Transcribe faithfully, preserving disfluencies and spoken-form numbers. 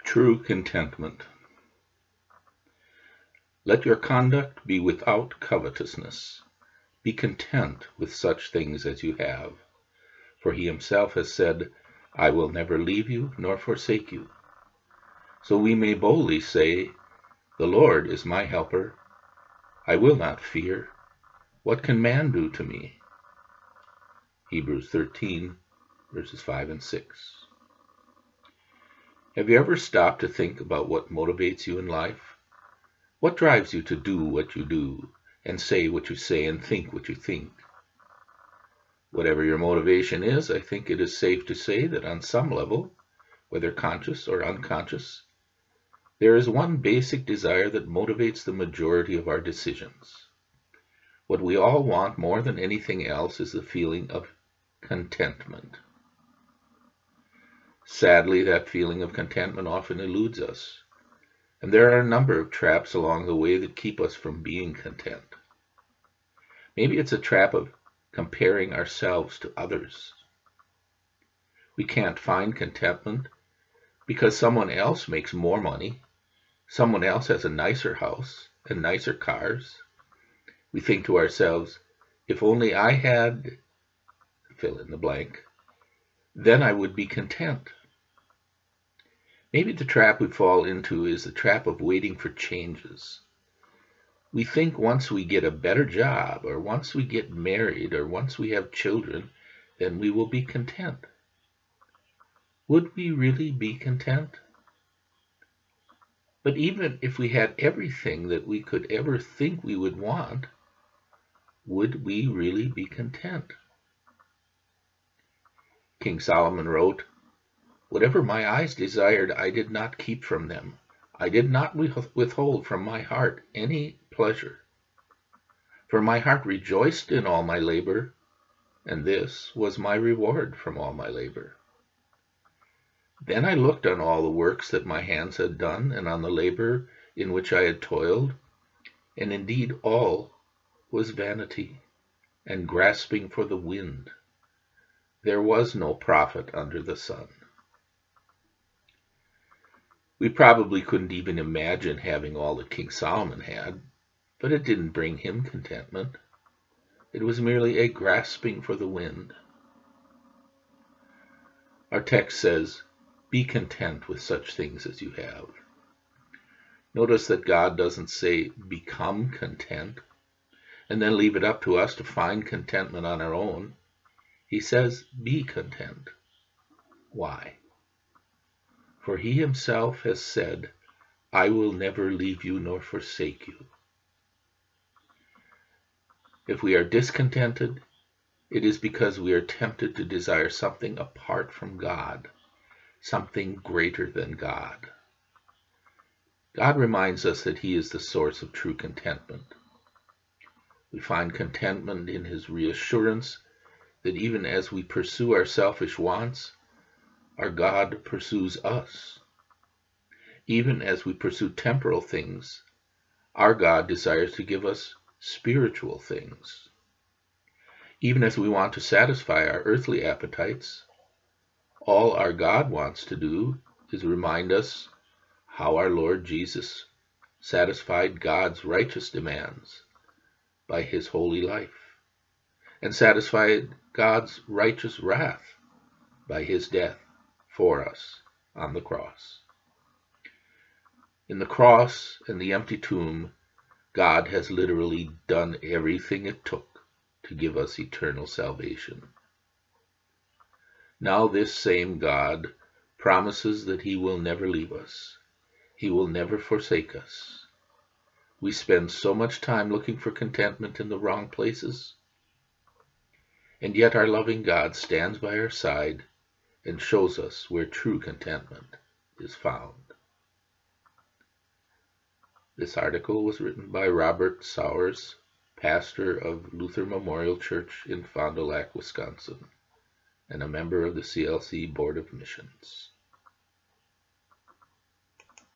True contentment. Let your conduct be without covetousness. Be content with such things as you have. For he himself has said, I will never leave you nor forsake you. So we may boldly say, The Lord is my helper. I will not fear. What can man do to me? Hebrews thirteen, verses five and six. Have you ever stopped to think about what motivates you in life? What drives you to do what you do, and say what you say, and think what you think? Whatever your motivation is, I think it is safe to say that on some level, whether conscious or unconscious, there is one basic desire that motivates the majority of our decisions. What we all want more than anything else is the feeling of contentment. Sadly, that feeling of contentment often eludes us, and there are a number of traps along the way that keep us from being content. Maybe it's a trap of comparing ourselves to others. We can't find contentment because someone else makes more money, someone else has a nicer house and nicer cars. We think to ourselves, if only I had, fill in the blank, then I would be content. Maybe the trap we fall into is the trap of waiting for changes. We think once we get a better job, or once we get married, or once we have children, then we will be content. Would we really be content? But even if we had everything that we could ever think we would want, would we really be content? King Solomon wrote, Whatever my eyes desired, I did not keep from them. I did not withhold from my heart any pleasure. For my heart rejoiced in all my labor, and this was my reward from all my labor. Then I looked on all the works that my hands had done, and on the labor in which I had toiled, and indeed all was vanity, and grasping for the wind. There was no profit under the sun. We probably couldn't even imagine having all that King Solomon had, but it didn't bring him contentment. It was merely a grasping for the wind. Our text says, Be content with such things as you have. Notice that God doesn't say, become content, and then leave it up to us to find contentment on our own. He says, be content. Why? For he himself has said, I will never leave you nor forsake you. If we are discontented, it is because we are tempted to desire something apart from God, something greater than God. God reminds us that he is the source of true contentment. We find contentment in his reassurance that even as we pursue our selfish wants, our God pursues us. Even as we pursue temporal things, our God desires to give us spiritual things. Even as we want to satisfy our earthly appetites, all our God wants to do is remind us how our Lord Jesus satisfied God's righteous demands by his holy life, and satisfied God's righteous wrath by his death for us on the cross. In the cross and the empty tomb, God has literally done everything it took to give us eternal salvation. Now this same God promises that he will never leave us. He will never forsake us. We spend so much time looking for contentment in the wrong places, and yet our loving God stands by our side and shows us where true contentment is found. This article was written by Robert Sowers, pastor of Luther Memorial Church in Fond du Lac, Wisconsin, and a member of the C L C Board of Missions.